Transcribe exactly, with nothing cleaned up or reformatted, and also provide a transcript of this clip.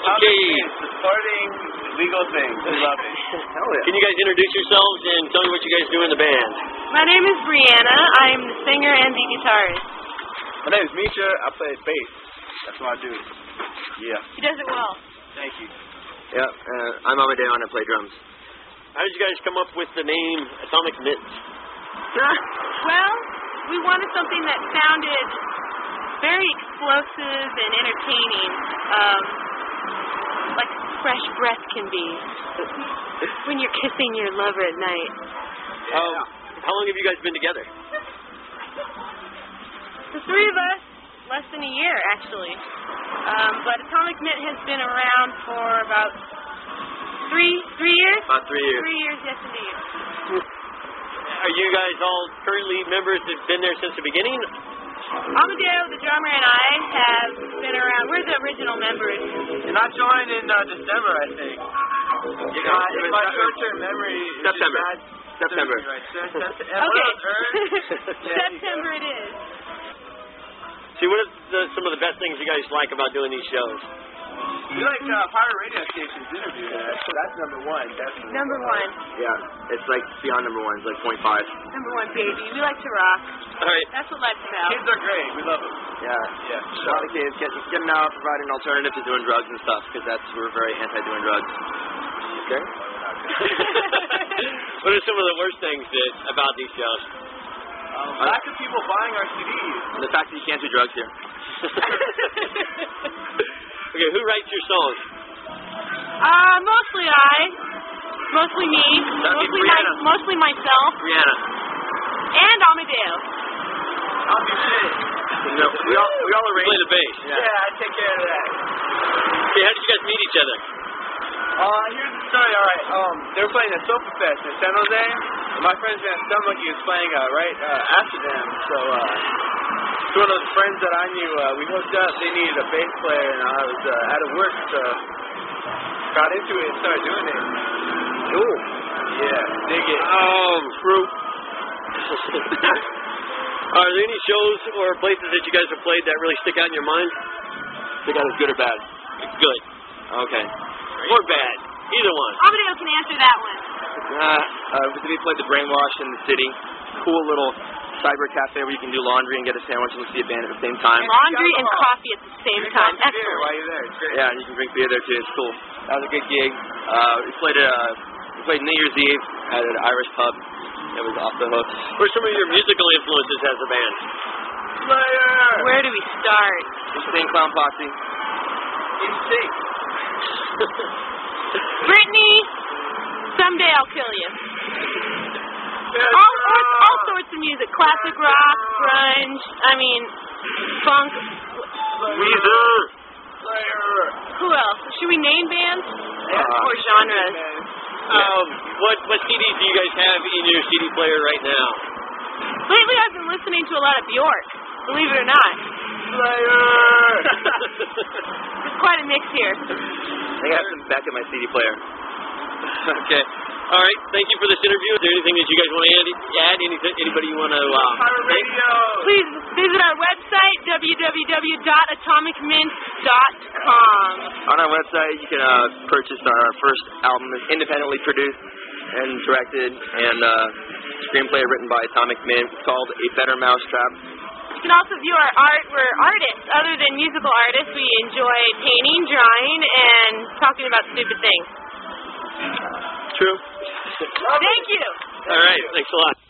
Okay. Supporting legal things. We love it. Hell yeah. Can you guys introduce yourselves and tell me what you guys do in the band? My name is Brianna. I'm the singer and the guitarist. My name is Misha. I play bass. That's what I do. Yeah. He does it well. Thank you. Yeah, uh, I'm Amadeo and I play drums. How did you guys come up with the name Atomic Mint? Well, we wanted something that sounded very explosive and entertaining, um, like fresh breath can be when you're kissing your lover at night. Um, how long have you guys been together? The three of us, less than a year, actually. Um, but Atomic Mint has been around for about three three years? About three years. Three years, yes, indeed. Are you guys all currently members that have been there since the beginning? Amadeo, the drummer, and I have been around. We're the original members. And I joined in uh, December, I think. You know, in my short-term memory, it's September. just bad September. Right. So, Okay. yeah, September it is. See, what are the, some of the best things you guys like about doing these shows? We like uh, pirate radio stations interview that. So that's number one, definitely. Number one. Yeah, it's like beyond number one. It's like point five. Number one, baby. We like to rock. All right. That's what life's about. Kids are great. We love them. Yeah. Yeah. A lot of kids getting, getting out, providing an alternative to doing drugs and stuff, because that's, we're very anti-doing drugs. Okay? What are some of the worst things that, about these shows? Um, lack of people buying our C Ds. And the fact that you can't do drugs here. Okay, who writes your songs? Uh, mostly I. Mostly me. That'd be Mostly my, Brianna. mostly myself. Brianna. And Amadeo. I'll be shit. No, we all we all arrange. Play the bass. Yeah. yeah, I take care of that. Okay, how did you guys meet each other? Uh, here's the story. All right. Um, they were playing at Sofa Fest in San Jose. And my friend Van Stomach, was playing uh, right uh, after them. So, uh, it's one of those friends that I knew. Uh, we hooked up. They needed a bass player, and I was uh, out of work, so got into it and started doing it. Cool. Yeah, dig it. Um, true. Are there any shows or places that you guys have played that really stick out in your mind? Stick out as good or bad? Good. Okay. Or bad. Either one. Amadeo can answer that one. Uh, uh, we played the Brainwash in the city. Cool little cyber cafe where you can do laundry and get a sandwich and see a band at the same time. Laundry and coffee at the same Drink time. lots of beer while Excellent. you're there. It's great. Yeah, and you can drink beer there too. It's cool. That was a good gig. Uh, we played uh, we played New Year's Eve at an Irish pub. It was off the hook. What are some of your musical influences as a band? Slayer! Where do we start? Insane Clown Posse. Insane. Brittany, someday I'll kill you. Yeah, All, all, all sorts of music. Classic rock, grunge, I mean, funk. Weezer. Slayer. Who else? Should we name bands? Yeah. Or genres? Um, what what C Ds do you guys have in your C D player right now? Lately I've been listening to a lot of Bjork, believe it or not. Slayer. There's quite a mix here. I think I have some back in my C D player. Okay. All right. Thank you for this interview. Is there anything that you guys want to add? add? Anything, anybody you want to um, Pirate thank? Radio. Please visit our website, w w w dot atomic mint dot com. On our website, you can uh, purchase our first album, that's independently produced and directed, and uh, screenplay written by Atomic Mint. It's called A Better Mousetrap. You can also view our art. We're artists. Other than musical artists, we enjoy painting, drawing, and talking about stupid things. True. Thank you. All right. Thanks a lot.